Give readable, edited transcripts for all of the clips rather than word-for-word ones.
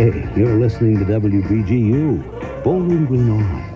Hey, you're listening to WBGU, Bowling Green, Ohio.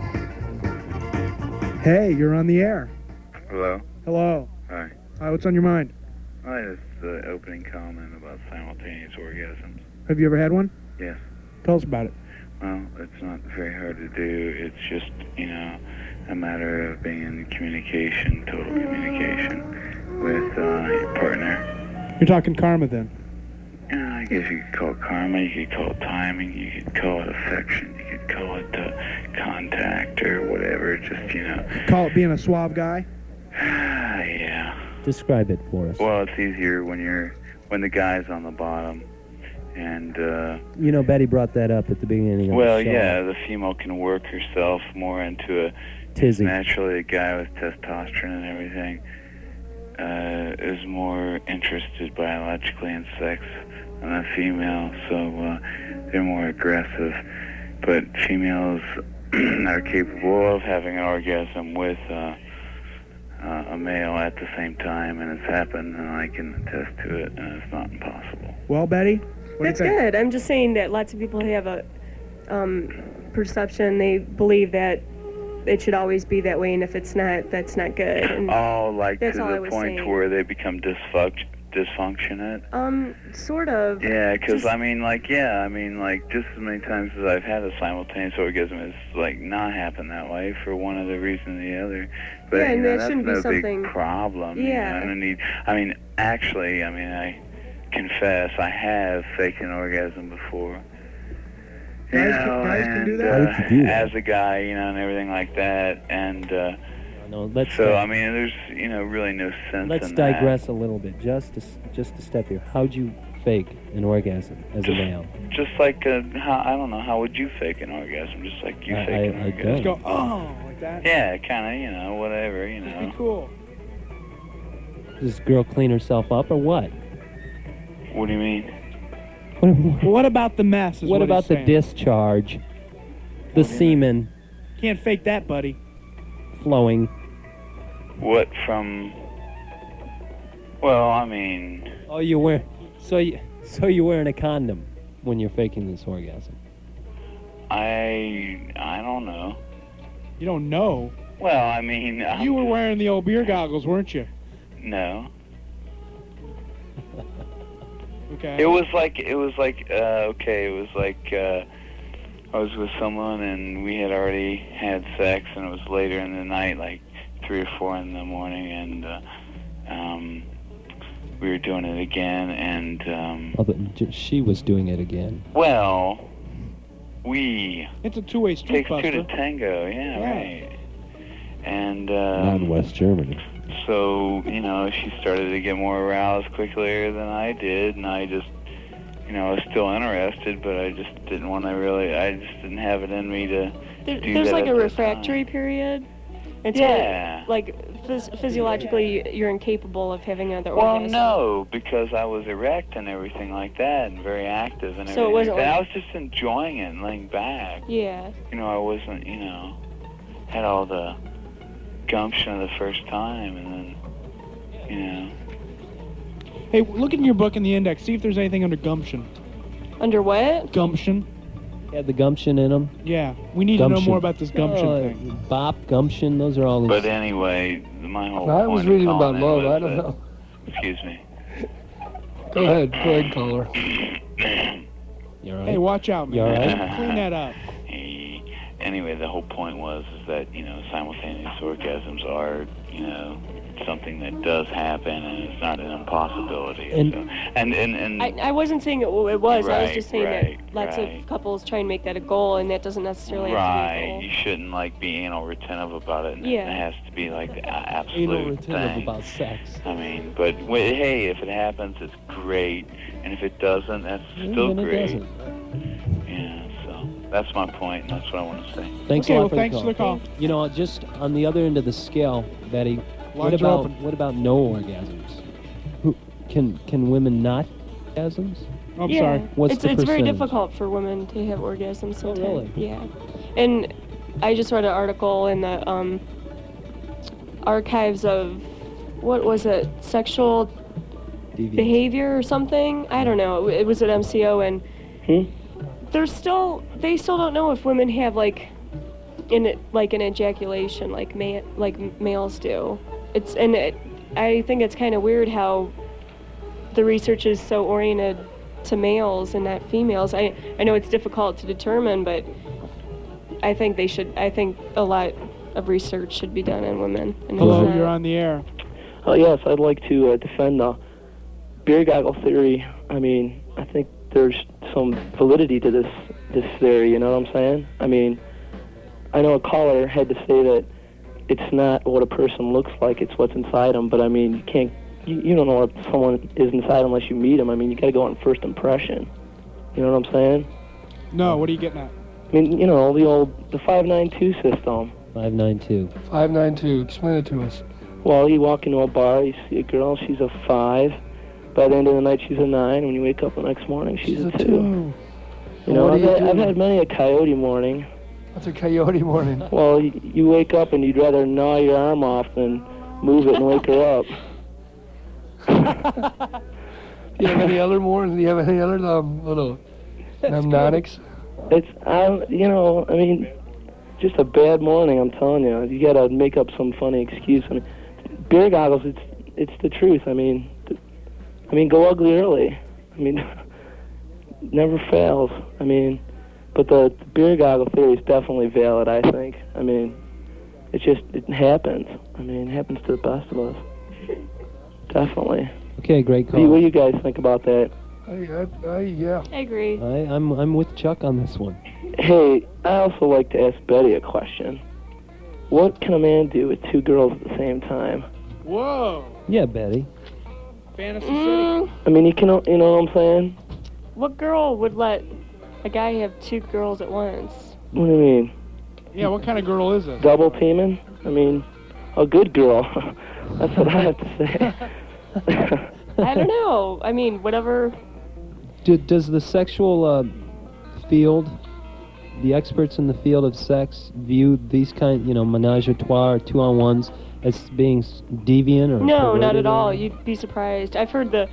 Hey, you're on the air. Hello? Hello. Hi. What's on your mind? Hi, it's the opening comment about simultaneous orgasms. Have you ever had one? Yes. Tell us about it. Well, it's not very hard to do. It's just, a matter of being in communication, total communication with your partner. You're talking karma then? I guess you could call it karma, you could call it timing, you could call it affection, you could call it contact or whatever, just, Call it being a suave guy? Yeah. Describe it for us. Well, it's easier when the guy's on the bottom. And, Betty brought that up at the beginning of the show. well, yeah, the female can work herself more into a tizzy. Naturally, a guy with testosterone and everything is more interested biologically in sex than a female, so they're more aggressive. But females are capable of having an orgasm with a male at the same time, and it's happened, and I can attest to it, and it's not impossible. Well, Betty? That's good. I'm just saying that lots of people have a perception. They believe that it should always be that way, and if it's not, that's not good. And like to that's all I the was point saying. where they become dysfunctionate? Sort of. Yeah, because Just- just as many times as I've had a simultaneous orgasm, it's not happened that way for one other reason or the other. But Yeah, and that that's shouldn't be no something- big problem. Yeah. I confess, I have faked an orgasm before. Guys can do that? How did you do that? As a guy, and everything like that, and Let's there's really no sense let's in digress a little bit, just a step here. How'd you fake an orgasm as a male? that. Just like I don't know, how would you fake an orgasm? Just like you fake an orgasm. Just go, oh, like that? Yeah, kind of, whatever, It'd be cool. Does this girl clean herself up or what? What do you mean? What about the mess? What about the discharge? The semen Can't fake that, buddy. flowing. What from? Well, Oh, you wear so you're wearing a condom when you're faking this orgasm. I don't know. You don't know. Well, You were wearing the old beer goggles, weren't you? No. Okay. It was like I was with someone and we had already had sex and it was later in the night, like 3 or 4 in the morning, and we were doing it again, and she was doing it again. well, It's a two-way street, takes two to Buster. tango, yeah, right. And Not in West Germany. so, she started to get more aroused quicker than I did, and I just, I was still interested, but I just didn't want to I just didn't have it in me to do There's that like at a that refractory time. period. It's Yeah. physiologically, you're incapable of having another Well, orgasm. no, because I was erect and everything like that, and very active and So it everything wasn't like that. like- I was just enjoying it and laying back. Yeah. I wasn't, had all the gumption of the first time, and then, Hey, look in your book in the index. See if there's anything under gumption. Under what? Gumption. Had the gumption in them. Yeah. We need to know Gumption. more about this gumption thing. Bop, gumption, those are all these. But anyway, my whole I point was of reading calling about it love. was I don't that- know. Excuse me. Go ahead, caller. You all right? Hey, watch out, man. You all right? Clean that up. Anyway, the whole point was that, simultaneous orgasms are, something that does happen, and it's not an impossibility. And- So, and I wasn't saying it was. I was Right, just saying right, that lots right. of couples try and make that a goal, and that doesn't necessarily have to right, be a you shouldn't be anal retentive about it, and Yeah. it has to be like the Anal absolute retentive thing. about sex. But hey, if it happens, it's great, and if it doesn't, that's still Then it great. doesn't. Yeah, so that's my point, and that's what I want to say. Thanks Okay, a lot well, for thanks the for call. the call. Just on the other end of the scale, Betty, Lines are open. what about no orgasms? Can women not orgasms? Oh, I'm yeah. sorry. What's it's the very percentage? difficult for women to have orgasms sometimes. really? Yeah. And I just read an article in the archives of, what was it, sexual Deviant. behavior or something? I don't know. It was at MCO, and they still don't know if women have like an ejaculation like males do. I think it's kind of weird how the research is so oriented to males and not females. I know it's difficult to determine, but I think a lot of research should be done on women. And Hello, it's you're not. on the air. Oh yes, I'd like to defend the beer goggle theory. I mean, I think there's some validity to this theory. You know what I'm saying? I mean, I know a caller had to say that it's not what a person looks like; it's what's inside them. But I mean, you can't. You don't know what someone is inside unless you meet them. I mean, you got to go on first impression. You know what I'm saying? No, what are you getting at? I mean, you know, the 592 system. 592. 592. Explain it to us. Well, you walk into a bar, you see a girl, she's a 5. By the end of the night, she's a 9. When you wake up the next morning, she's a 2. You know, What do you I've do? had many a coyote morning. That's a coyote morning. Well, you wake up and you'd rather gnaw your arm off than move it and wake her up. Do you have any other mornings? Do you have any other little mnemonics? It's, you know, I mean, just a bad morning, I'm telling you. You got to make up some funny excuse. I mean, beer goggles, it's the truth. I mean, go ugly early. I mean, never fails. I mean, but the beer goggle theory is definitely valid, I think. I mean, it happens. I mean, it happens to the best of us. Definitely. Okay, great What do call. you guys think about that? Yeah. I agree. I'm with Chuck on this one. Hey, I also like to ask Betty a question. What can a man do with 2 girls at the same time? Whoa. Yeah, Betty. Fantasy City. I mean, you know what I'm saying? What girl would let a guy have 2 girls at once? What do you mean? Yeah, what kind of girl is this? Double teaming? I mean, a good girl. That's what I have to say. I don't know. I mean, whatever. Does the sexual field, the experts in the field of sex, view these menage a trois, 2-on-1s as being deviant or No, not perverted at or all. anything? You'd be surprised. I've heard the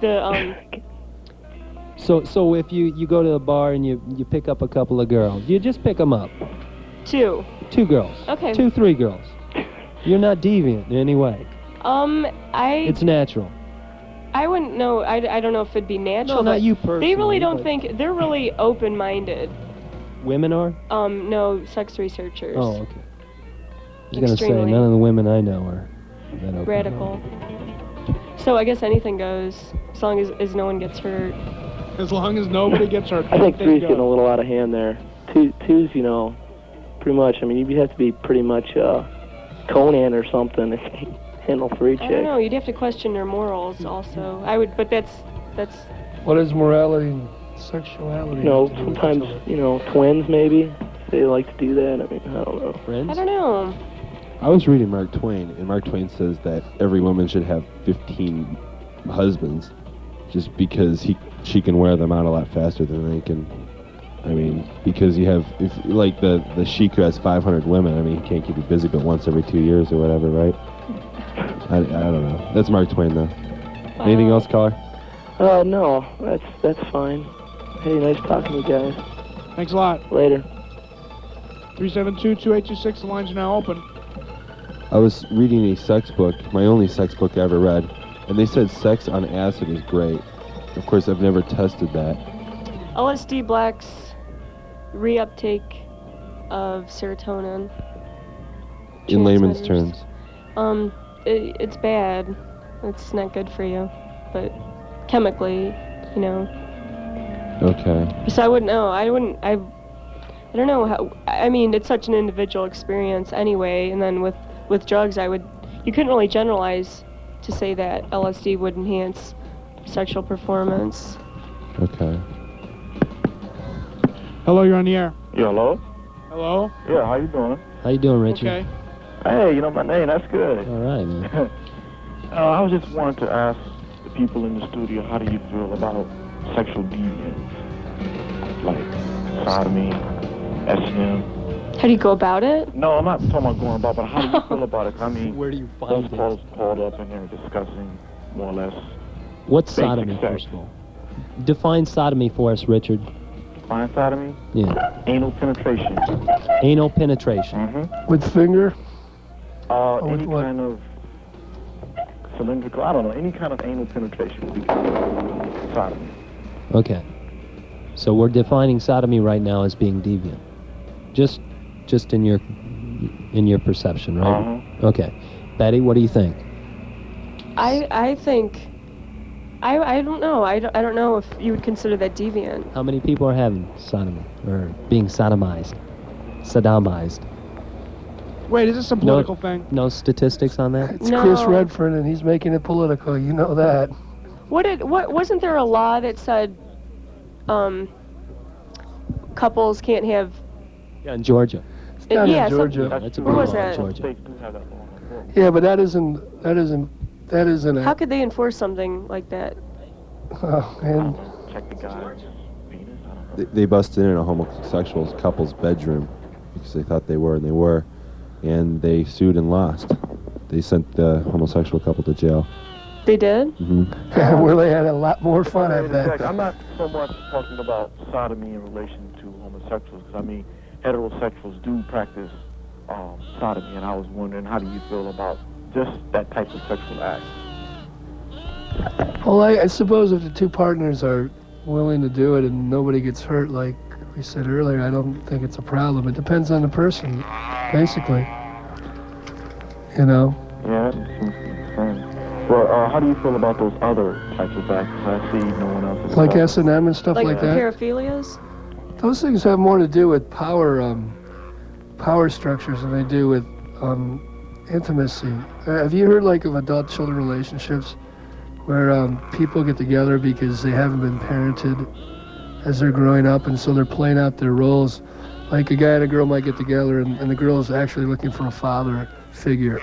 So if you go to a bar and you pick up a couple of girls, you just pick them up. 2. 2 girls. Okay. 2, 3 girls. You're not deviant in any way. It's natural. I wouldn't know. I don't know if it'd be natural. No, not but you personally. They really don't but think. They're really open-minded. Women are? No, sex researchers. Oh, okay. I was gonna say Extremely. none of the women I know are that open. Radical. So I guess anything goes, as long as no one gets hurt. As long as nobody gets hurt. I think they 3's go. getting a little out of hand there. 2's, you know, pretty much. I mean, you'd have to be pretty much Conan or something if you handle 3 I don't chicks. know. You'd have to question their morals also. I would, but that's. What is morality and sexuality? You know, have to do with sometimes, each other? you know, twins maybe. They like to do that. I mean, I don't know. Friends? I don't know. I was reading Mark Twain, and Mark Twain says that every woman should have 15 husbands, just because she can wear them out a lot faster than they can. I mean, because you have, if like the sheik who has 500 women, I mean, he can't keep you busy but once every 2 years or whatever, right? I don't know. That's Mark Twain, though. Anything else, caller? No, that's fine. Hey, nice talking to you guys. Thanks a lot. Later. 372-2826. The lines are now open. I was reading a sex book, my only sex book I ever read, and they said sex on acid is great. Of course, I've never tested that. LSD blocks reuptake of serotonin. In layman's transmitters. terms. It's bad. It's not good for you, but chemically, you know. Okay. So I wouldn't know. I don't know how. I mean, it's such an individual experience anyway. And then with drugs, you couldn't really generalize to say that LSD would enhance sexual performance. Okay. Hello, you're on the air. Yeah, hello? Hello? Yeah, how you doing? How you doing, Richard? Okay. Hey, you know my name, that's good. All right, man. I was just wanting to ask the people in the studio, how do you feel about sexual deviance? Like sodomy, SM? How do you go about it? No, I'm not talking about going about, but how do you feel about it? 'Cause I mean, Where do you those find calls it? called up in here discussing more or less. What's basic sodomy, sex. first of all? Define sodomy for us, Richard. define sodomy? Yeah. Anal penetration. Anal penetration. Mm-hmm. With finger? Any with what? kind of cylindrical, I don't know, any kind of anal penetration would be considered sodomy. Okay. So we're defining sodomy right now as being deviant. Just in your perception, right? Uh-huh. Okay. Betty, what do you think? I think I don't know. I don't know if you would consider that deviant. How many people are having sodomy or being sodomized? Sodomized. Wait, is this a political thing? No statistics on that? It's No. Chris Redford, and he's making it political. You know that. What wasn't there a law that said couples can't have Yeah, in Georgia. Down in yeah, Georgia. That's a Where big was law in that? Georgia. States do have that law on the books. Yeah, but that isn't how a. could they enforce something like that? Oh, and Check the guy's penis. I don't know. They busted in a homosexual couple's bedroom because they thought they were, and they were, and they sued and lost. They sent the homosexual couple to jail. They did? Mm-hmm. where they had a lot more fun, I bet. I'm not so much talking about sodomy in relation to homosexuals, because I mean, heterosexuals do practice sodomy, and I was wondering, how do you feel about just that type of sexual act? Well, I suppose if the two partners are willing to do it and nobody gets hurt, like we said earlier, I don't think it's a problem. It depends on the person, basically. You know? Yeah, that seems to be the same. Well, how do you feel about those other types of acts? I see no one else is Like talking. S&M and stuff like that. paraphilias? Those things have more to do with power structures than they do with intimacy. Have you heard like of adult-children relationships where people get together because they haven't been parented as they're growing up, and so they're playing out their roles? Like a guy and a girl might get together, and the girl is actually looking for a father figure.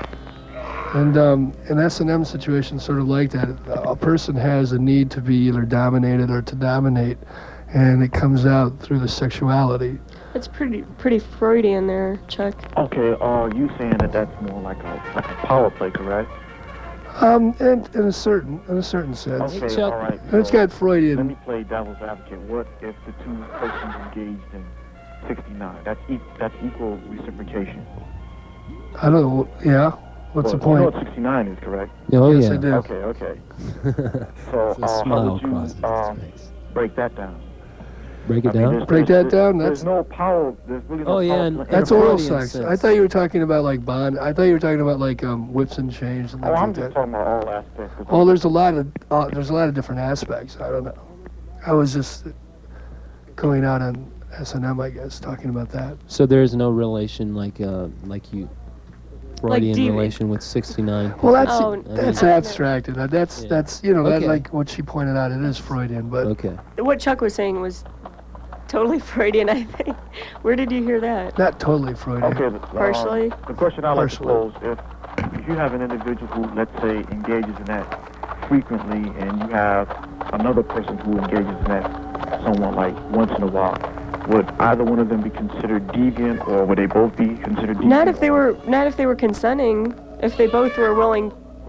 And an S&M situation sort of like that. A person has a need to be either dominated or to dominate, and it comes out through the sexuality. It's pretty Freudian there, Chuck. Okay, are you saying that that's more like a power play, correct? And in a certain sense. Okay, Chuck. all right. And it's so got Freudian. Let me play devil's advocate. What if the two persons engaged in 69? That's equal reciprocation. I don't know. Yeah. What's the You know point? what 69 is, correct? Oh, Yes, yeah. I do. Okay. So It's a how smile would you across his face. break that down? Break it I mean, down? there's- Break that down? There's no power. There's really no Oh, yeah, power. and- play. That's in a oral Freudian sex. sense. I thought you were talking about like bond. I thought you were talking about like whips and chains and Oh, things I'm like just that. talking about all aspects. of Well, there's a lot of different aspects. I don't know. I was just going out on S&M, I guess, talking about that. So there is no relation like you Freudian deviant. relation with 69. Well, that's Oh, that's no. abstracted. That's Yeah. that's you know that Okay. like what she pointed out. It is Freudian, but Okay. What Chuck was saying was totally Freudian, I think. Where did you hear that? not totally Freudian. Okay, Partially? the question I like to Partially. pose, if you have an individual who, let's say, engages in that frequently, and you have another person who engages in that somewhat like once in a while, would either one of them be considered deviant, or would they both be considered deviant? Not if they were consenting. If they both were willing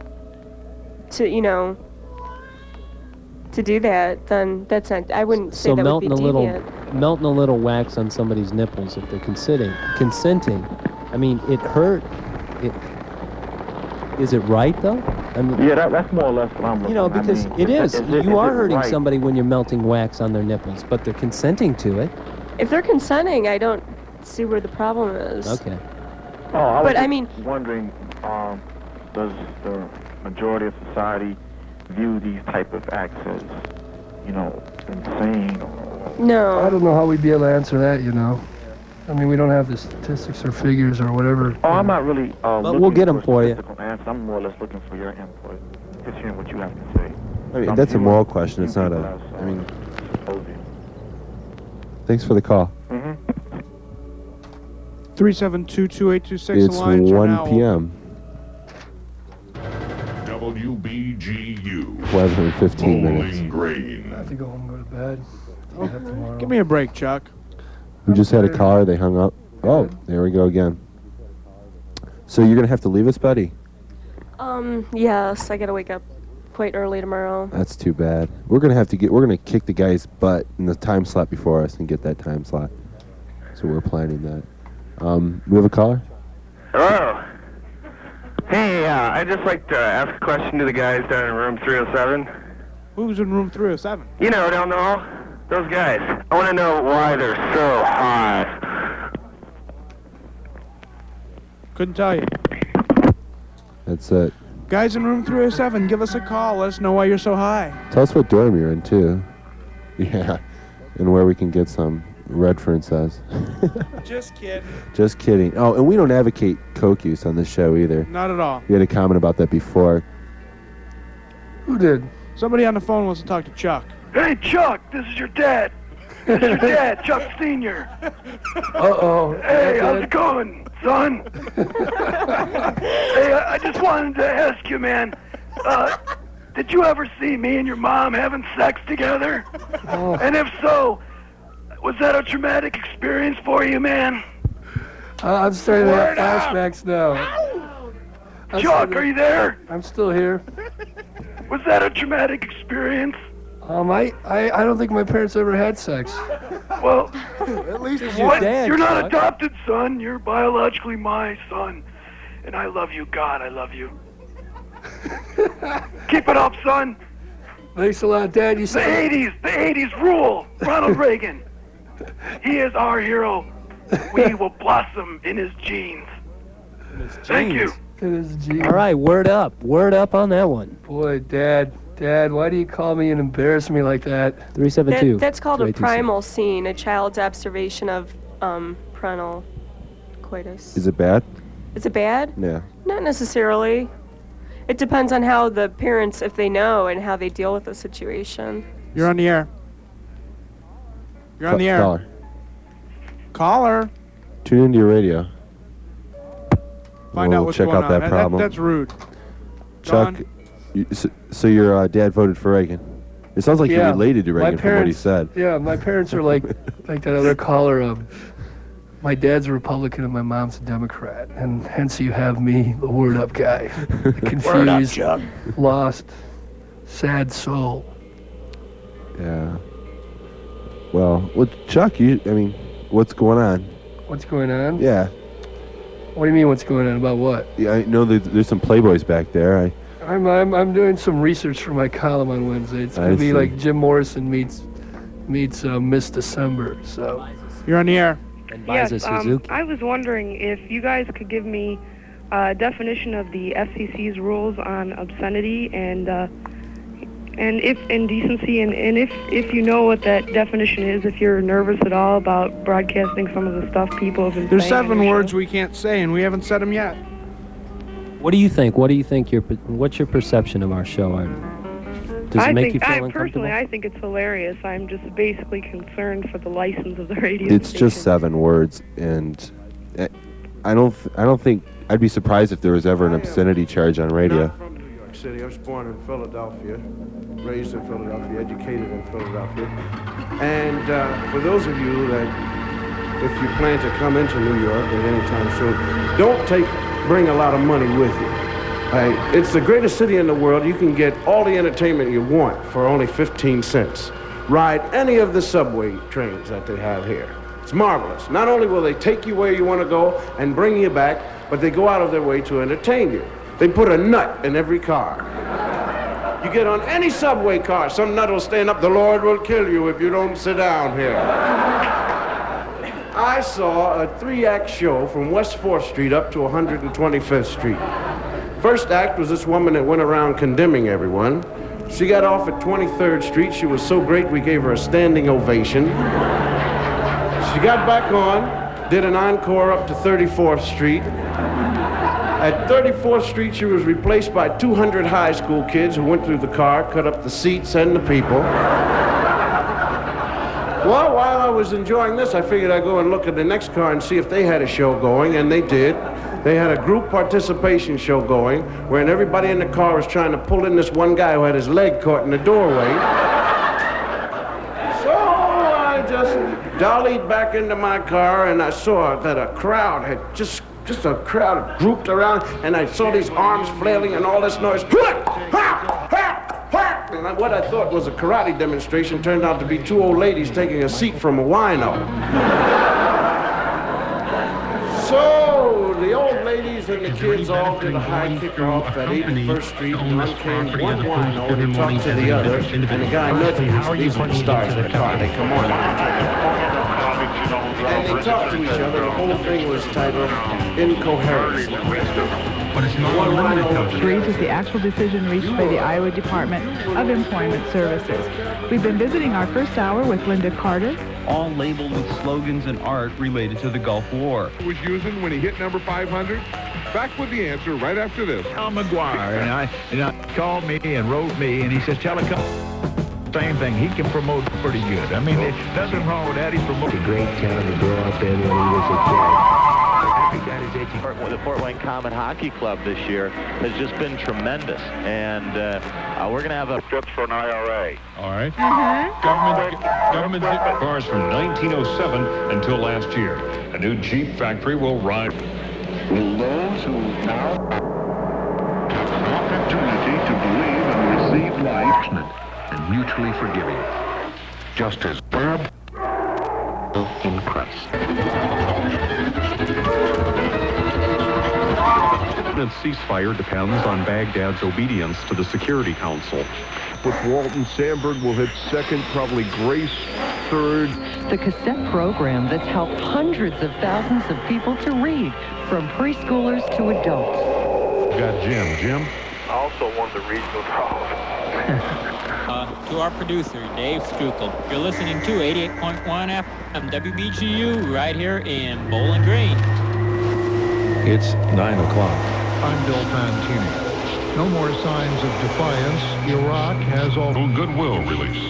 to, to do that, then that's not. I wouldn't say So that would be melting a little wax on somebody's nipples if they're consenting. I mean, it hurt. Is it right though? I mean, Yeah, that's more or less what I'm looking at. because I mean, it is. You are hurting right? somebody when you're melting wax on their nipples, but they're consenting to it. If they're consenting, I don't see where the problem is. Okay. Oh, I was But, I just mean- wondering, does the majority of society view these type of acts as, insane? Or, I No. don't know how we'd be able to answer that. I mean, we don't have the statistics or figures or whatever. oh, I'm not really. Looking we'll get 'em a for you. statistical answer. I'm more or less looking for your input, just hearing what you have to say. I mean, I'm that's a viewing moral question. It's few not people a. as, I mean, opposing. thanks for the call. Mm-hmm. 372-2826. It's The lines are 1 now p.m. WBGU. 15 minutes. Bowling Green. I have to go home and go to bed. Get up tomorrow. Give me a break, Chuck. We just had a caller. They hung up. Oh, there we go again. So you're gonna have to leave us, buddy. Yes, I gotta wake up. quite early tomorrow. That's too bad. We're gonna kick the guy's butt in the time slot before us and get that time slot. So we're planning that. We have a caller? Hello. Hey, I'd just like to ask a question to the guys down in room 307. Who's in room 307? You know, down the hall. Those guys. I want to know why they're so hot. Couldn't tell you. That's it. Guys in room 307, give us a call. Let us know why you're so high. Tell us what dorm you're in, too. Yeah. And where we can get some, Redfern says. Just kidding. Just kidding. Oh, and we don't advocate coke use on this show either. Not at all. We had a comment about that before. Who did? Somebody on the phone wants to talk to Chuck. Hey, Chuck, this is your dad. This is your dad, Chuck Sr. Uh-oh. Hey, how's it going, son? Hey, I just wanted to ask you, man, did you ever see me and your mom having sex together? Oh. And if so, was that a traumatic experience for you, man? I'm starting to have flashbacks now. Chuck, are you there? I'm still here. Was that a traumatic experience? I don't think my parents ever had sex. Well, at least it's what? your dad, You're not Chuck. adopted, son. You're biologically my son. And I love you. God, I love you. Keep it up, son. Thanks a lot, Dad. You The said 80s rule. Ronald Reagan. He is our hero. We will blossom in his genes. Thank you. it is G. All right, word up on that one. Boy, Dad, why do you call me and embarrass me like that? 372. That's called a 2826. primal scene, a child's observation of parental coitus. Is it bad? Is it bad? Yeah. Not necessarily. It depends on how the parents, if they know, and how they deal with the situation. You're on the air. You're on the air. Caller. Caller. Tune into your radio. Find We'll out what's check going out on. that problem. That's rude. Chuck, John? so your dad voted for Reagan. It sounds like you're Yeah, related to my Reagan from what he parents- said. Yeah, my parents are like that other caller. My dad's a Republican and my mom's a Democrat, and hence you have me, the word up guy, the confused, lost, sad soul. Yeah. Well, Chuck, what's going on? What's going on? Yeah. What do you mean? What's going on about what? Yeah, I know there's some Playboys back there. I'm doing some research for my column on Wednesday. It's gonna I be see. like Jim Morrison meets Miss December. So You're on the air. And buys a Suzuki. I was wondering if you guys could give me a definition of the FCC's rules on obscenity and if indecency, and if you know what that definition is, if you're nervous at all about broadcasting some of the stuff people have been There's saying. on 7 your words show. we can't say, and we haven't said them yet. What do you think? What's your perception of our show, Art? Does it make you feel uncomfortable? Personally, I think it's hilarious. I'm just basically concerned for the license of the radio It's station. just 7 words, and I don't think I'd be surprised if there was ever an obscenity charge on radio. Not from New York City. I was born in Philadelphia, raised in Philadelphia, educated in Philadelphia. And for those of you that, if you plan to come into New York at any time soon, don't bring a lot of money with you. It's the greatest city in the world. You can get all the entertainment you want for only 15 cents. Ride any of the subway trains that they have here. It's marvelous. Not only will they take you where you want to go and bring you back, but they go out of their way to entertain you. They put a nut in every car. You get on any subway car, some nut will stand up. The Lord will kill you if you don't sit down here. I saw a 3-act show from West 4th Street up to 125th Street. First act was this woman that went around condemning everyone. She got off at 23rd Street. She was so great we gave her a standing ovation. She got back on, did an encore up to 34th Street. At 34th Street, she was replaced by 200 high school kids who went through the car, cut up the seats and the people. Well, while I was enjoying this, I figured I'd go and look at the next car and see if they had a show going, and they did. They had a group participation show going, wherein everybody in the car was trying to pull in this one guy who had his leg caught in the doorway. So I just dollied back into my car, and I saw that a crowd had just a crowd grouped around, and I saw these arms flailing and all this noise. And what I thought was a karate demonstration turned out to be two old ladies taking a seat from a wino. So the old ladies and the kids all did a high kickoff at 81st Street, and on came one wino to talk to the other, and the guy nudged me. These are the stars of the car. They come on. And they talked to each other. The whole thing was titled Incoherence. Reads is the actual decision reached by the Iowa Department of Employment Services. We've been visiting our first hour with Linda Carter. All labeled with slogans and art related to the Gulf War. He was using when he hit number 500? Back with the answer right after this. Al McGuire, and I called me and wrote me, and he says, tell a couple. Same thing. He can promote pretty good. I mean, there's nothing wrong with that. He promotes a great town to grow up in when he was a kid. The Fort Wayne Common Hockey Club this year has just been tremendous, and we're going to have a trip for an IRA. All right. Government cars from 1907 until last year. A new Jeep factory will rise. Will those who now have an opportunity to believe and receive life and mutually forgiving, just as Bob in Christ. The ceasefire depends on Baghdad's obedience to the Security Council. With Walton Sandberg will hit second, probably Grace third. The cassette program that's helped hundreds of thousands of people to read, from preschoolers to adults. We've got Jim. Jim? Also won the regional draw. To our producer, Dave Strukel. You're listening to 88.1 FM WBGU right here in Bowling Green. It's 9 o'clock. I'm Bill Fantini. No more signs of defiance. Iraq has all goodwill release.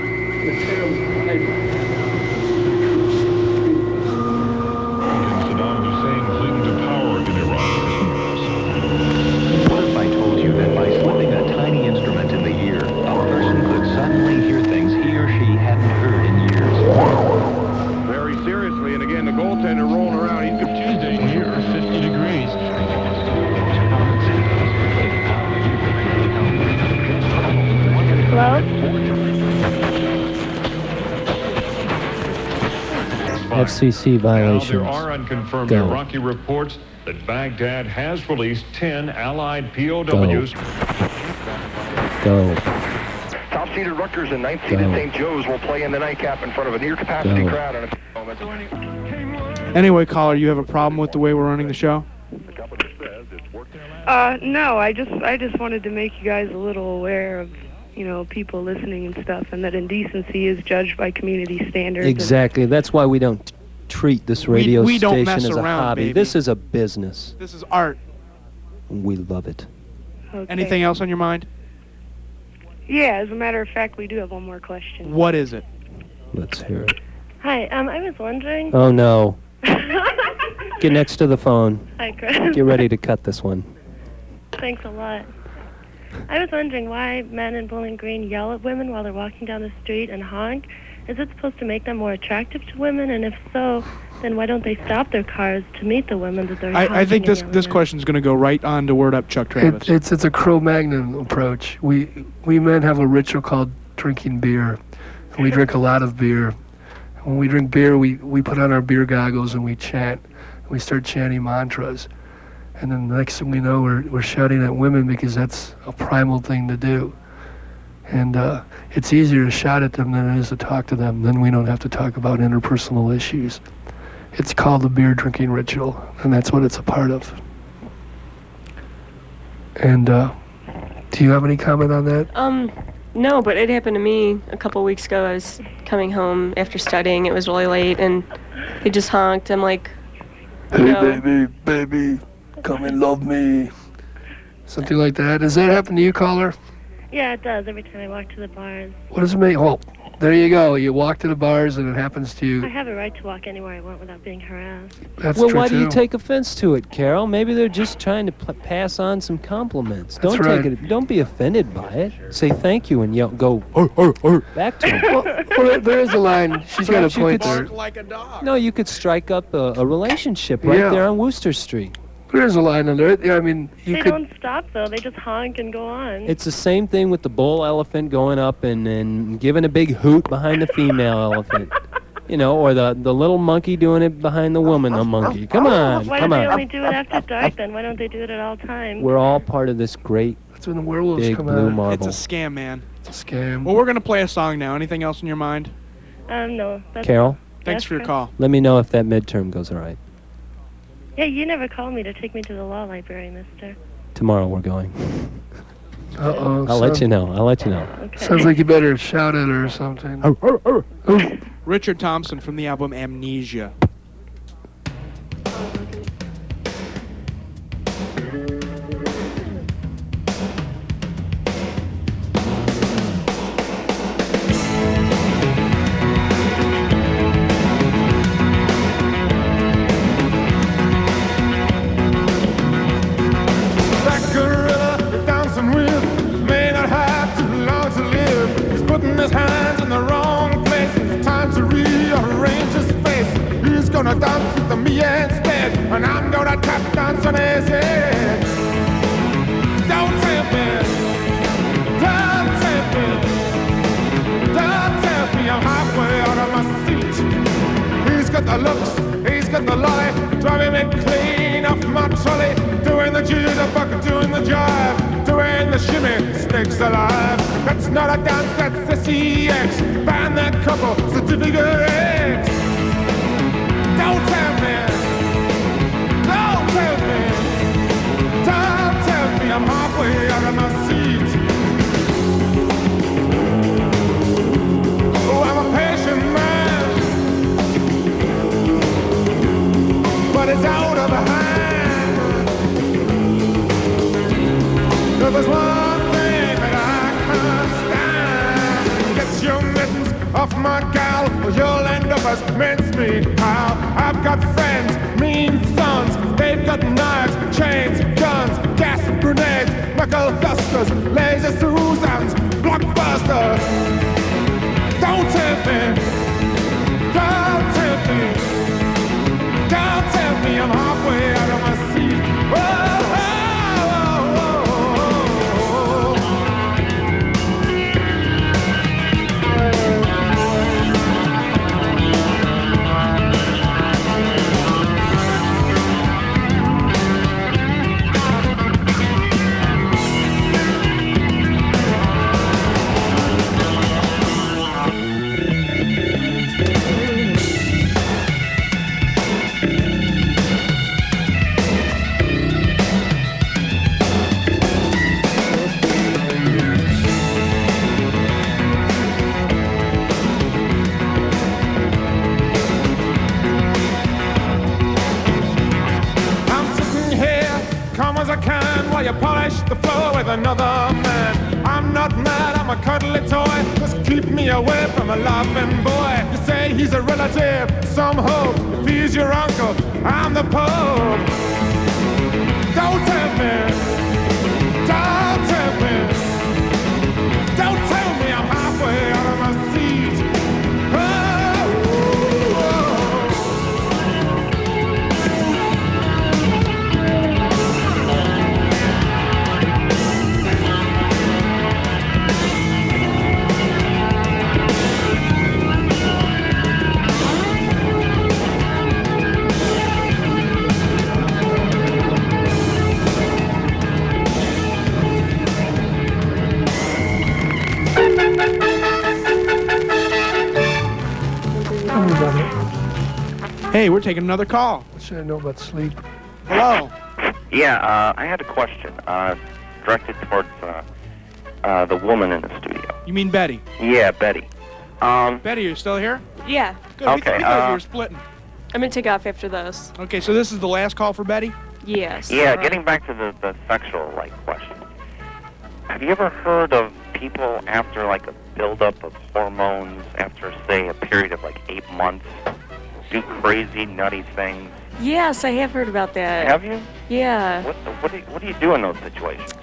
Saddam Hussein cling to power in Iraq. What if I told you that by slipping a tiny instrument in the ear, a person could suddenly hear things he or she hadn't heard in years? Very seriously, and again, the goaltender rolling around. He's Tuesday here, 50 degrees. Hello? FCC violations. Now, there are unconfirmed Go. Iraqi reports that Baghdad has released 10 Allied POWs. Go. Top-seeded Rutgers and ninth-seeded St. Joe's will play in the nightcap in front of a near-capacity crowd. In a moment. Anyway, caller, you have a problem with the way we're running the show? No, I just wanted to make you guys a little aware of, people listening and stuff, and that indecency is judged by community standards. Exactly. That's why we don't treat this radio we don't station mess as a around, hobby. baby. This is a business. This is art. We love it. Okay. Anything else on your mind? Yeah, as a matter of fact, we do have one more question. What is it? Let's hear it. Hi, I was wondering... Oh, no. Get next to the phone. Hi, Chris. Get ready to cut this one. Thanks a lot. I was wondering why men in Bowling Green yell at women while they're walking down the street and honk. Is it supposed to make them more attractive to women? And if so, then why don't they stop their cars to meet the women that they're honking I think and this yelling at? question is going to go right on to Word Up Chuck Travis. It's a Cro-Magnon approach. We men have a ritual called drinking beer. And we drink a lot of beer. When we drink beer, we put on our beer goggles and we chant. We start chanting mantras. And then the next thing we know, we're shouting at women because that's a primal thing to do. And it's easier to shout at them than it is to talk to them. Then we don't have to talk about interpersonal issues. It's called the beer drinking ritual, and that's what it's a part of. And do you have any comment on that? No, but it happened to me a couple weeks ago. I was coming home after studying. It was really late, and they just honked. I'm like, Hey, baby, come and love me. Something like that. Does that happen to you, caller? Yeah, it does. Every time I walk to the bars. What does it mean? Oh, there you go. You walk to the bars and it happens to you. I have a right to walk anywhere I want without being harassed. That's well, true, why do you too. take offense to it, Carol? Maybe they're just trying to pass on some compliments. That's Don't right. take it. Don't be offended by it. Say thank you and yell, go back to them. Well, there is a line. She's got a Perhaps you point could there. Like a dog. No, you could strike up a relationship right Yeah. there on Wooster Street. There's a line under it. Yeah, I mean, you They could. don't stop though. They just honk and go on. It's the same thing with the bull elephant going up and giving a big hoot behind the female elephant. You know, or the little monkey doing it behind the woman monkey. Come on, Why come don't they on. only do it after dark then? Why don't they do it at all times? We're all part of this great That's when the werewolves big come blue out. marble. It's a scam, man. It's a scam. Well, we're going to play a song now. Anything else in your mind? No. That's Carol, Thanks for your call. let me know if that midterm goes all right. Yeah, you never called me to take me to the law library, mister. Tomorrow we're going. Uh-oh. I'll let you know. I'll let you know. Sounds like you better shout at her or something. Richard Thompson from the album Amnesia. That gorilla you're dancing with may not have too long to live. He's putting his hands in the wrong place. It's time to rearrange his face. He's gonna dance with me instead, and I'm gonna tap dance on his head. Don't tempt me, don't tempt me, don't tempt me. I'm halfway out of my seat. He's got the looks, he's got the lie, driving me clean off my trolley. Doing the jitterbug, doing the jive, doing the shimmy, snakes alive. That's not a dance, that's the CX. Ban that couple, certificate X. Don't tell me, don't tell me, don't tell me I'm halfway out of my seat. Oh, I'm a patient man, but it's out of hand. There's one thing that I can't stand. Get your mittens off my gal, or you'll end up as mincemeat, pal. I've got friends, mean sons. They've got knives, chains, guns, gas grenades, knuckle dusters, laser Susans, blockbusters. Don't tempt me, don't tempt me, don't tempt me. I'm halfway out of my seat. Whoa. As I can while you polish the floor with another man. I'm not mad, I'm a cuddly toy. Just keep me away from a laughing boy. You say he's a relative, some hope. If he's your uncle, I'm the Pope. Don't tempt me, don't tempt me, don't tell me I'm halfway out of my seat. Hey, we're taking another call. What should I know about sleep? Hello. Yeah, I had a question directed towards the woman in the studio. You mean Betty? Yeah, Betty. Betty, you're still here? Yeah. Good. Okay, We thought you were splitting. I'm gonna take off after this. Okay, so this is the last call for Betty? Yes. Yeah, getting back to the sexual question. Have you ever heard of people after like a buildup of hormones after say a period of like 8 months do crazy nutty things? Yes, I have heard about that. Have you? Yeah. What do you do in those situations?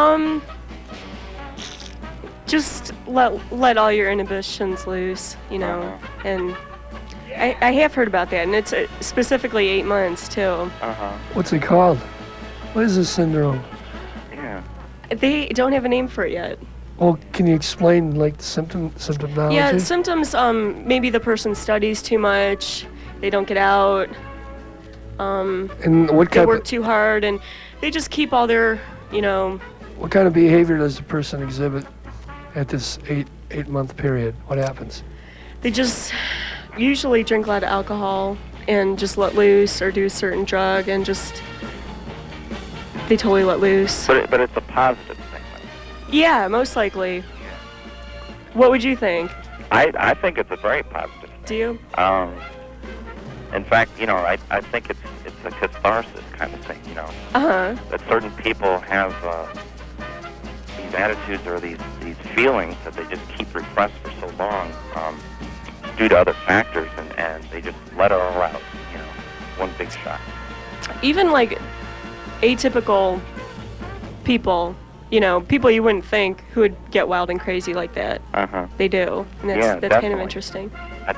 Just let all your inhibitions loose, you know, and I have heard about that, and it's specifically 8 months too. Uh-huh. What's it called? What is this syndrome? Yeah. They don't have a name for it yet. Well, can you explain like the symptomology? Yeah, symptoms. Maybe the person studies too much. They don't get out. And what They kind work of too hard, and they just keep all their, what kind of behavior does the person exhibit at this eight-month period? What happens? They just usually drink a lot of alcohol and just let loose, or do a certain drug and just they totally let loose. But it's a positive thing. Yeah, most likely. What would you think? I think it's a very positive thing. Do you? In fact, I think it's a catharsis kind of thing, Uh-huh. That certain people have these attitudes or these feelings that they just keep repressed for so long due to other factors, and they just let it all out, one big shot. Even like atypical people, people you wouldn't think who would get wild and crazy like that. Uh-huh. They do. And that's kind of definitely. interesting.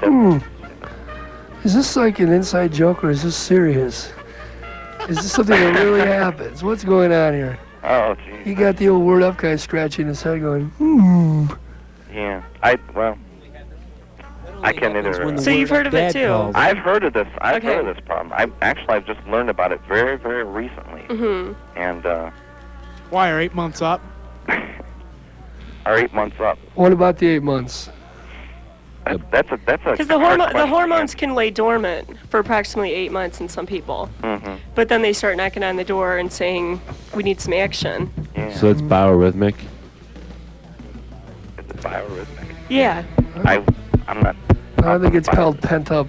Is this like an inside joke or is this serious? Is this something that really happens? What's going on here? Oh, geez. You got the old word up guy scratching his head going, Yeah. I can't either. So you've heard of it too? I've heard of this. I've Okay. heard of this problem. I've just learned about it very, very recently. Mm-hmm. And Why are 8 months up? are 8 months up. What about the 8 months? That's a Because the hormones can lay dormant for approximately 8 months in some people. Mm-hmm. But then they start knocking on the door and saying, we need some action. So it's biorhythmic? It's biorhythmic. Yeah. I'm not. I think it's called pent up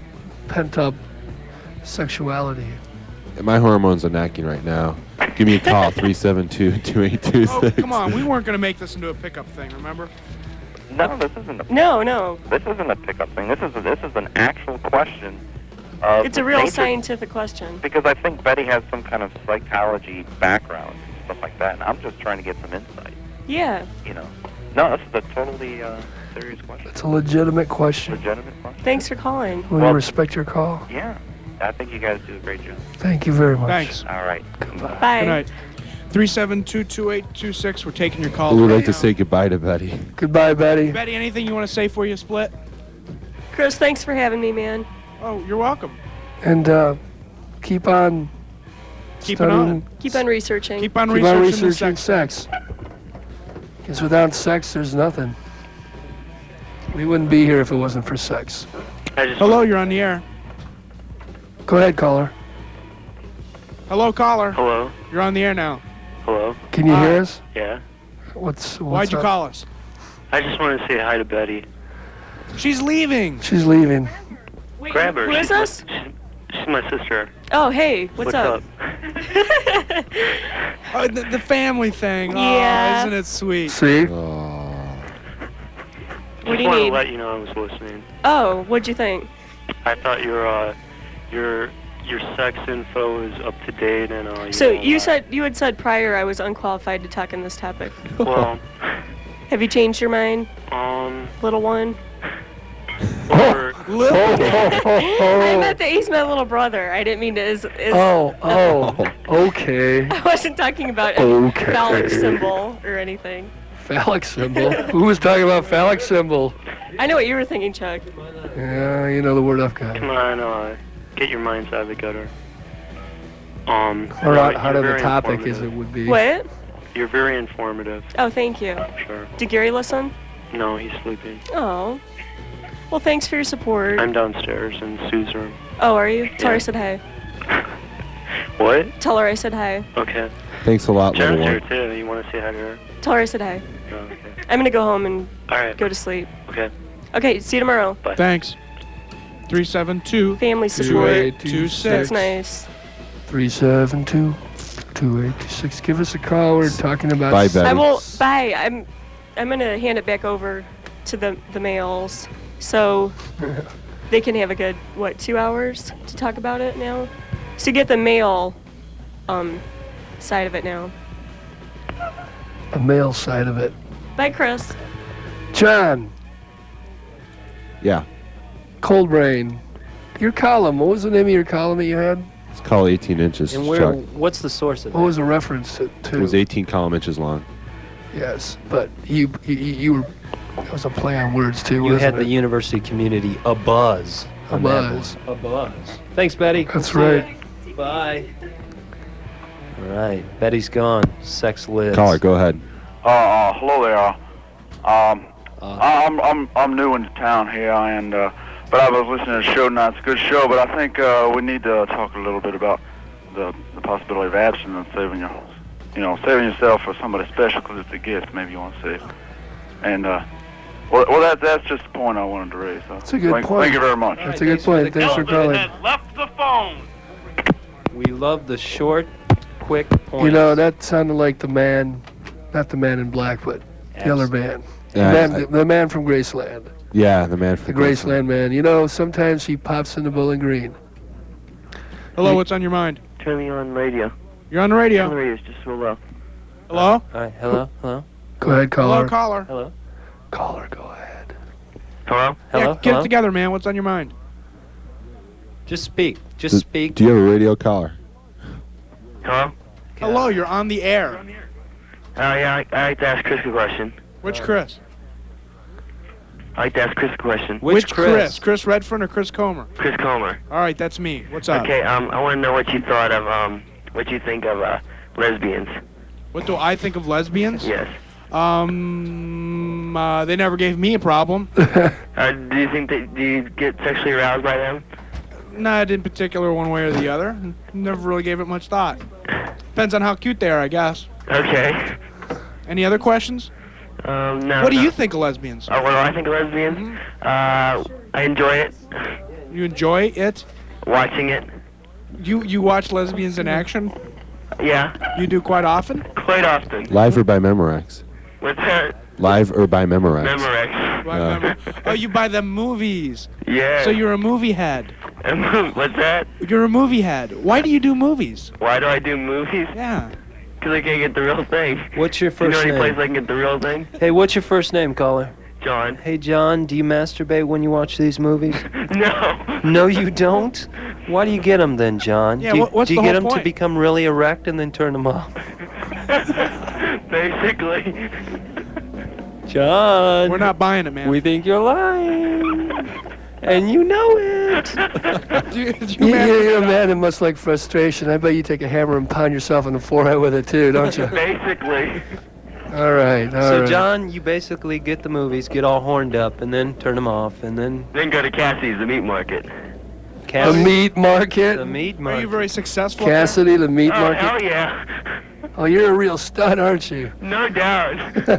sexuality. My hormones are knocking right now. Give me a call, 372-2826. Oh, come on. We weren't going to make this into a pickup thing, remember? No, this isn't a. No. This isn't a pickup thing. This is an actual question. It's a real scientific question. Because I think Betty has some kind of psychology background and stuff like that, and I'm just trying to get some insight. Yeah. No, this is a totally serious question. It's a legitimate question. Legitimate question. Thanks for calling. We respect your call. Yeah. I think you guys do a great job. Thank you very much. Thanks. All right. Goodbye. Bye. Good night. 372-2826. We're taking your calls. We'd right like to now. say goodbye to Betty. Goodbye, Betty. Betty, anything you want to say for you, Split? Chris, thanks for having me, man. Oh, you're welcome. And keep on Keep it studying. on. Keep on researching. Keep on Keep on researching the researching sex. Because without sex, there's nothing. We wouldn't be here if it wasn't for sex. Hello, you're on the air. Go ahead, caller. Hello, caller. Hello. You're on the air now. Hello. Can you hear us? Yeah. What's Why'd you up? call us? I just want to say hi to Betty. She's leaving. She's leaving. Grab her. Who is this? She's my sister. Oh, hey. What's up? Oh, the family thing. Yeah. Oh, isn't it sweet? See? What do you just wanted need? to let you know I was listening. Oh, what'd you think? I thought your sex info is up to date and So you had said prior I was unqualified to talk on this topic. well, Have you changed your mind, little one? or I meant that he's my little brother. I didn't mean to. Okay. I wasn't talking about a Okay. phallic symbol or anything. Phallic symbol? Who was talking about phallic symbol? I know what you were thinking, Chuck. Yeah, you know the word up guy. come on, get your minds out of the gutter. Or you're out of the very topic as informative. it would be. What? You're very informative. Oh, thank you. Sure. Did Gary listen? No, he's sleeping. Oh. Well, thanks for your support. I'm downstairs in Sue's room. Oh, are you? Tell her I said hi. What? Tell her I said hi. Okay. Thanks a lot, little Jen's here one. too. You want to say hi to her? Tell her I said hi. Oh, okay. I'm gonna go home and All right. go to sleep. Okay. Okay, see you tomorrow. Bye. Thanks. 372. Family support. 2826. That's nice. 372-2826. Give us a call. We're talking about. Bye, Betty. I will. Bye. I'm gonna hand it back over to the males, so they can have a good 2 hours to talk about it now. So get the male side of it now. The male side of it. Bye, Chris. John. Yeah. Cold Brain. Your column. What was the name of your column that you had? It's called 18 inches. And where? Chuck. What's the source of What it? was the reference to? It was 18 column inches long. Yes, but you were. It was a play on words too. You wasn't had it? the university community abuzz. A on that buzz. one. A buzz. Thanks, Betty. That's We'll see right. ya. Bye. All right, Betty's gone. Sex lives. Caller, go ahead. Hello there. I'm new into town here, and but I was listening to the show tonight. It's a good show, but I think we need to talk a little bit about the possibility of abstinence, saving yourself for somebody special, because it's a gift. Maybe you want to save. And well, that's just the point I wanted to raise. So That's a good point. Thank you very much. That's a good point. Thanks for calling. Left the phone. We love the short, quick points. You know, that sounded like the man, not the man in black, but the other man. Yeah, The man from Graceland. Yeah, the man from The Graceland man. You know, sometimes he pops into Bowling Green. Hello, what's on your mind? Turn me on radio. You're on the radio. Turn the radio, it's just so low. Hello? All right, hello? Go ahead, caller. Hello, caller. Hello? Caller, go ahead. Hello? Yeah, get it together, man. What's on your mind? Just speak. Just speak. Do you have a radio caller? Hello? Hello, you're on the air. Yeah, I like to ask Chris a question. Which Chris? I like to ask Chris a question. Which Chris? Chris Redfern or Chris Comer? Chris Comer. All right, that's me. What's up? Okay, I want to know what you thought of, what you think of, lesbians. What do I think of lesbians? Yes. They never gave me a problem. Do you think do you get sexually aroused by them? Not in particular one way or the other. Never really gave it much thought. Depends on how cute they are, I guess. Okay. Any other questions? No. What do you think of lesbians? What do I think of lesbians? I enjoy it. You enjoy it? Watching it. You watch lesbians in action? Yeah. You do quite often? Quite often. Live or by Memorex? What's that? Live or by Memorex? Memorex. Oh, you buy them movies. Yeah. So you're a movie head. What's that? You're a movie head. Why do you do movies? Why do I do movies? Yeah. Because I can't get the real thing. What's your You first know any name? place I can get the real thing? Hey, what's your first name, caller? John. Hey, John, do you masturbate when you watch these movies? No. No, you don't? Why do you get them then, John? Yeah, do you, what's do you the get whole them to point? become really erect and then turn them off? Basically. John. We're not buying it, man. We think you're lying. And you know it. You're a man that must like frustration. I bet you take a hammer and pound yourself in the forehead with it too, don't you? Basically. All right. So, John, you basically get the movies, get all horned up, and then turn them off, and then... Then go to Cassie's, the meat market. The meat market. The meat Are market. you very successful? Cassidy, the meat Oh, market. hell yeah. Oh, you're a real stud, aren't you? No doubt.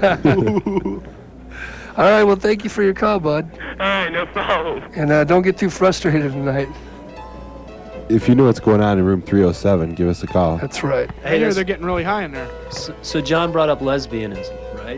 All right. Well, thank you for your call, bud. All right, no problem. And don't get too frustrated tonight. If you know what's going on in room 307, give us a call. That's right. I hear they're getting really high in there. So John brought up lesbianism, right?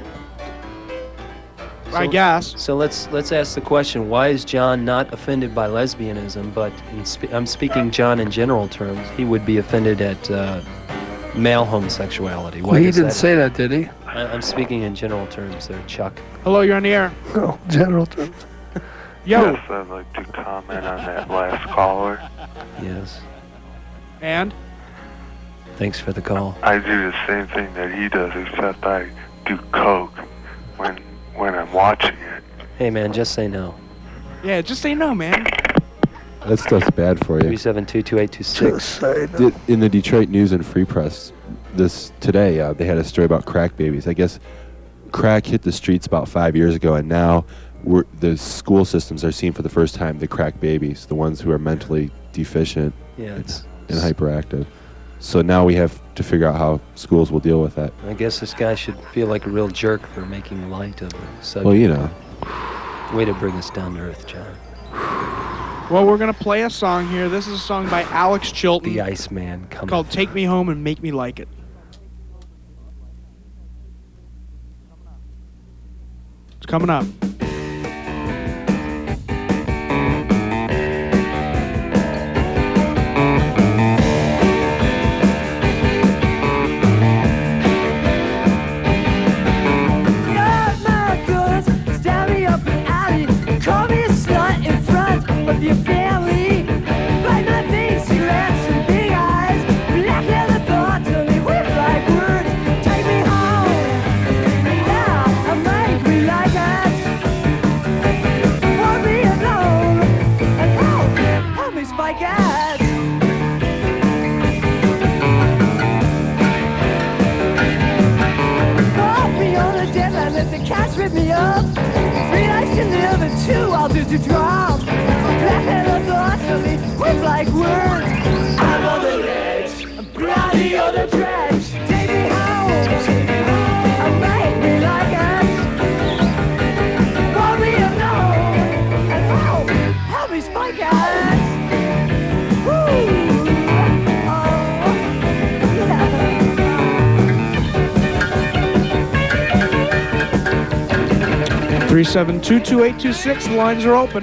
I guess. So let's ask the question: why is John not offended by lesbianism? But I'm speaking John in general terms. He would be offended at male homosexuality. Well, he didn't say that, did he? I'm speaking in general terms there, Chuck. Hello, you're on the air. Oh, general terms. Yo. Yes, I'd like to comment on that last caller. Yes. And? Thanks for the call. I do the same thing that he does, except I do coke when I'm watching it. Hey, man, just say no. Yeah, just say no, man. That stuff's bad for you. 372-2826. In the Detroit News and Free Press, today they had a story about crack babies. I guess crack hit the streets about 5 years ago, and now the school systems are seeing for the first time the crack babies, the ones who are mentally deficient and hyperactive. So now we have to figure out how schools will deal with that. I guess this guy should feel like a real jerk for making light of the subject. Well, you know. Way to bring us down to earth, John. Well, we're going to play a song here. This is a song by Alex Chilton. The Iceman coming. Called Take Me Home and Make Me Like It. It's coming up. Call me a slut in front of your family. Buy my big cigarettes and big Cats rip me up. 3 nights to live and 2 I'll do to drop. Black leather philosophy with like words. I'm on the edge. I'm grounding on the dredge. Take me home. Make me like us. Want me alone. And help me spike us. Woo. 372-2826. The lines are open.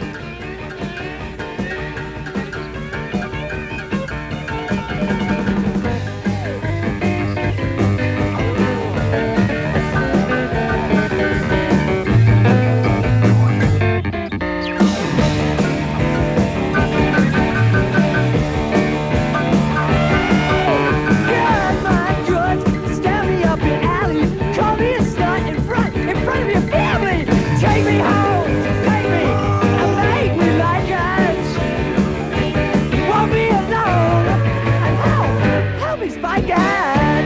Take me home, take me, and make me like us. Want me alone, and help me spike us.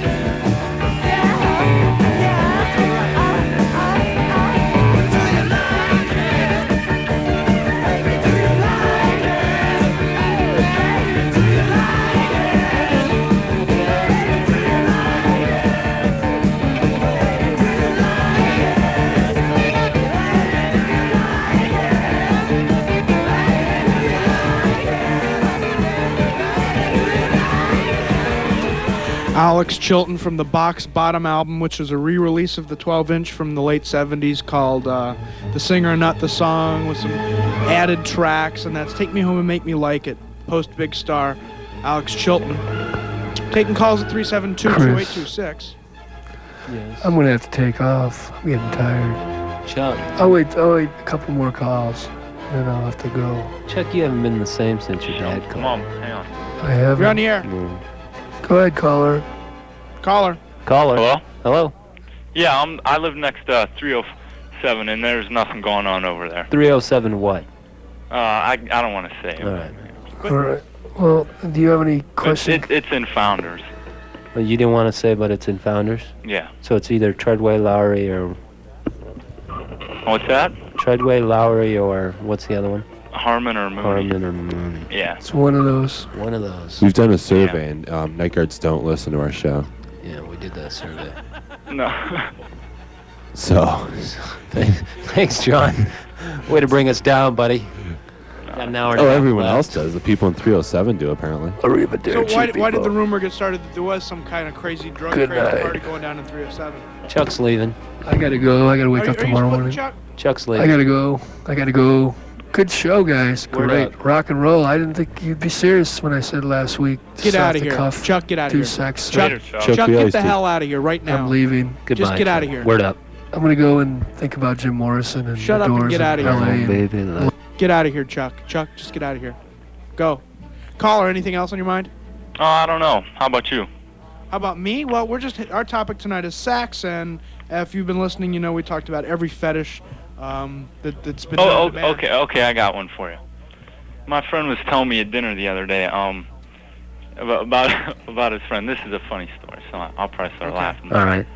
Alex Chilton from the Box Bottom album, which was a re-release of the 12-inch from the late 70s called The Singer Not the Song, with some added tracks, and that's Take Me Home and Make Me Like It, post Big Star, Alex Chilton. Taking calls at 372-2826. Yes. I'm going to have to take off. I'm getting tired. Chuck. I'll wait a couple more calls, and then I'll have to go. Chuck, you haven't been the same since your dad called. Come on, hang on. I haven't. You're on the air. Go ahead, caller. Caller. Hello? Hello? Yeah, I live next to 307, and there's nothing going on over there. 307 what? I don't want to say. All right. All right. Well, do you have any questions? It's in Founders. Well, you didn't want to say, but it's in Founders? Yeah. So it's either Treadway, Lowry, or... What's that? Treadway, Lowry, or what's the other one? Harmon or Mooney. Harmon or Mooney. Yeah. It's one of those. One of those. We've done a survey, and night guards don't listen to our show. Yeah, we did that survey. No. So. Thanks, John. Way to bring us down, buddy. Got an hour and a half Everyone left. else does. The people in 307 do, apparently. So why did the rumor get started that there was some kind of crazy drug Good crazy night. party going down in 307? Chuck's leaving. I gotta go. I gotta wake up Are you tomorrow splitting, morning. Chuck? Chuck's leaving. I gotta go. Good show, guys. Word Great. Rock and roll. I didn't think you'd be serious when I said last week. Get out of here. Cuff, Chuck, get out of do here. sex. Chuck, Chuck, get the hell out of here right now. I'm leaving. Goodbye, Just get out of Chuck. here. Word up. I'm gonna go and think about Jim Morrison and Shut the up and Doors get out of in here. LA. Oh, baby, love. Get out of here, Chuck. Chuck, just get out of here. Go. Caller, anything else on your mind? I don't know. How about you? How about me? Well, our topic tonight is sex, and if you've been listening, you know we talked about every fetish that's been known to man. Okay, I got one for you. My friend was telling me at dinner the other day, about his friend. This is a funny story, so I'll probably start laughing. All right.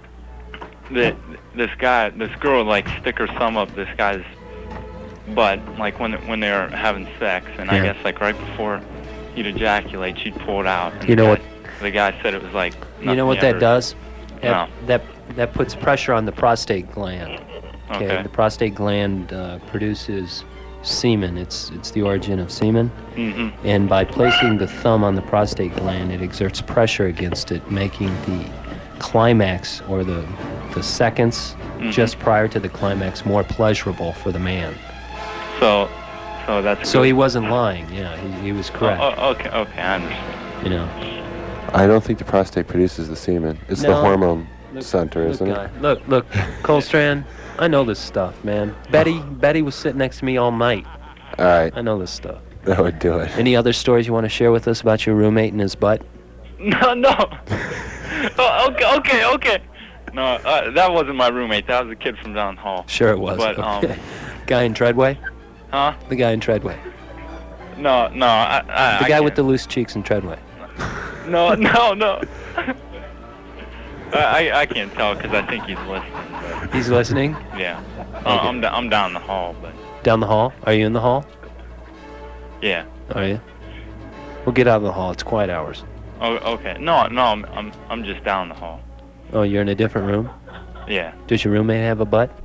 This girl would like stick her thumb up this guy's butt, like when they were having sex, and I Yeah. guess like right before he'd ejaculate, she'd pull it out. And You know what? The guy said it was like. You know what nothing that ever- does? No. That puts pressure on the prostate gland. Okay. The prostate gland produces semen. It's the origin of semen. Mhm. And by placing the thumb on the prostate gland, it exerts pressure against it, making the climax or the seconds just prior to the climax more pleasurable for the man. So that's. So good. he wasn't lying. Yeah, he was correct. Okay, I understand. You know. I don't think the prostate produces the semen. It's the No. hormone center, isn't guy. it? Look, Colstrand, I know this stuff, man. Betty was sitting next to me all night. All right. I know this stuff. That would do it. Any other stories you want to share with us about your roommate and his butt? No. Okay. No, that wasn't my roommate. That was a kid from down the hall. Sure it was. But Okay. Guy in Treadway? Huh? The guy in Treadway. No. The guy with the loose cheeks in Treadway. No. I can't tell because I think he's listening. He's listening? Yeah. Okay. I'm down the hall, but Down the hall? Are you in the hall? yeah. Are you? We'll get out of the hall. It's quiet hours. Oh, okay. No, I'm just down the hall. Oh, you're in a different room? Yeah. Does your roommate have a butt?